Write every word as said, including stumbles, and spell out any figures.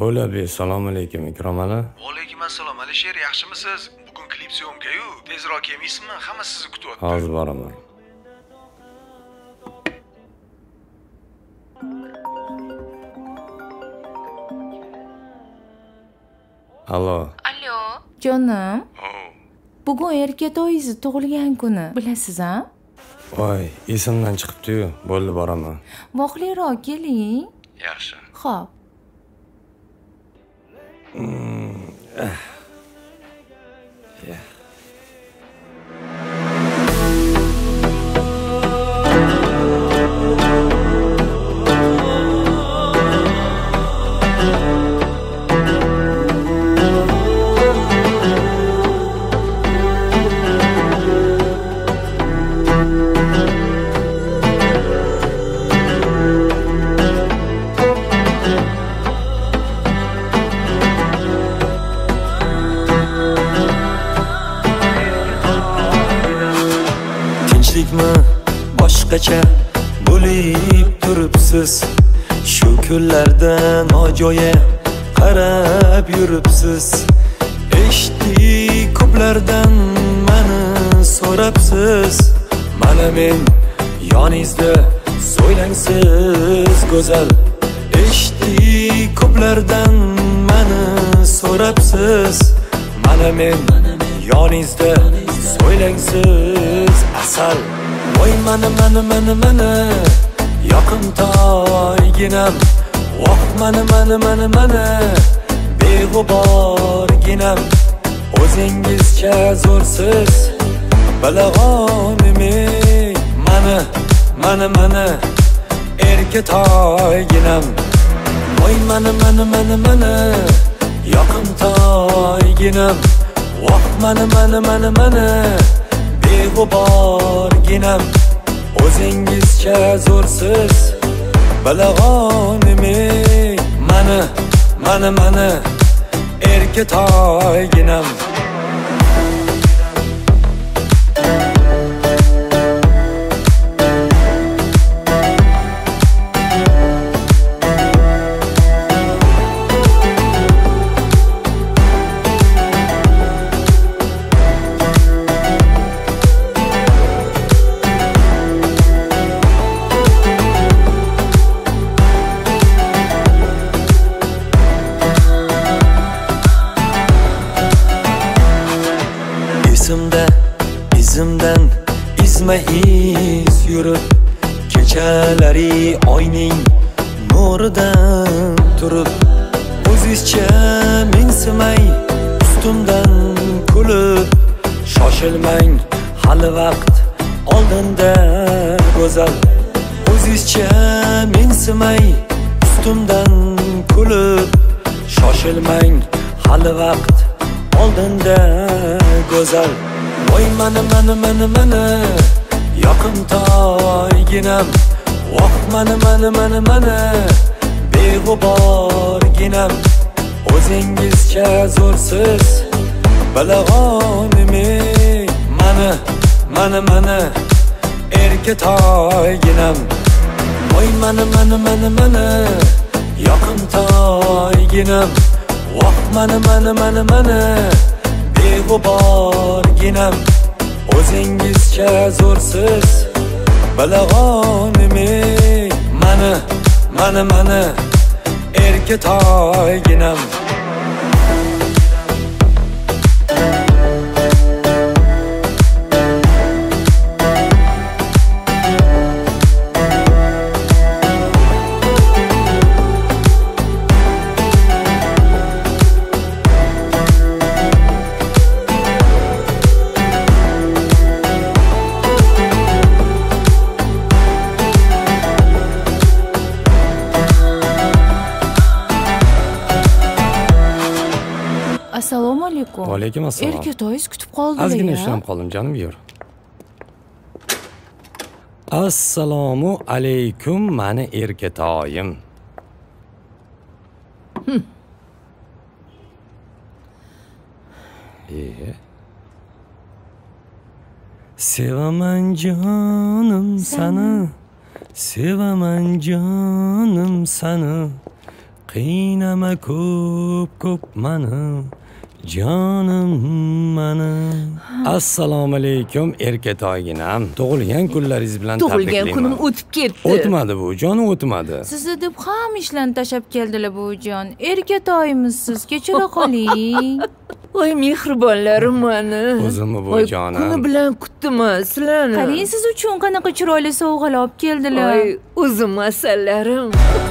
O'labi, assalomu alaykum, Ikrom aka. Va alaykum assalom. Alisher, yaxshimisiz? Bugun klip syomka-yu, tezroq kelmaysizmi? Hamma sizni kutyapti. Hozir boraman. Alo. Alo. Jonim. Bugun erkatoyingiz tug'ilgan kuni, bilasiz-a? Voy, esimdan chiqibdi-yu. Bo'ldi, boraman. Voqliroq keling. Yaxshi. Xo'p. Yeah. Boshqacha bo'lib turibsiz, shu kunlarda nojo'ya qarab yuribsiz. Eshitdik ko'plardan meni so'rabsiz, mana men yoningizda so'ylangsiz go'zal. Eshitdik ko'plardan meni so'rabsiz, mana men yoningizda so'ylangsiz asal. Voy mana mana mana mana yoqimtoyginam, voh mana mana mana mana beg'uborginam. O'zingizcha zo'rsiz bilag'onim, mana mana mana erkatoyginam. Voy mana mana mana mana yoqimtoyginam, voh mana mana mana mana beg'uborginam. O'zingizcha zo'rsiz bilag'onim, mana mana mana erkatoyginam. Izimda, izimdan izma iz yurib, kechalari oyning nuridan turib, o'zizcha mensimay ustimdan kulib. Shoshilmang, hali vaqt oldinda go'zal. O'zizcha mensimay ustimdan kulib. Shoshilmang, hali vaqt oldinda go'zal. Voy mana mana mana mana yoqimtoyginam, voh mana mana mana mana beg'uborginam. O'zingizcha zo'rsiz bilag'onim, mana mana mana erkatoyginam. Voy mana mana mana mana yoqimtoyginam, voh mana mana mana mana beg'uborginam. O'zingizcha zo'rsiz bilag'onim, mana mana mana erkatoyginam. Assalomu alaykum. Va alaykum assalom. Erkatoyingiz kutib qoldilar. Ozgina ishlam qoldim, jonim, yur. Assalomu alaykum, mani erkatoyim. Hm. E. Sevaman jonim seni, sevaman jonim seni. qiynama ko'p ko'p mani jonim mani. Assalomu alaykum erkatoyginam. Tug'ilgan kunlaringiz bilan tabriklayman. Tug'ilgan kunim o'tib ketdi. O'tmadi bu, jonim o'tmadi. Sizni deb hamma ishlarni tashlab keldilar buvijon. Erkatoyimisiz, kechira qoling. Voy mehribonlarim mani. O'zimmi bu jonim? Kuni bilan kutdim sizlarni. Qarang, siz uchun qanaqa chiroyli sovg'alar olib keldilar. Voy o'zim masallarim.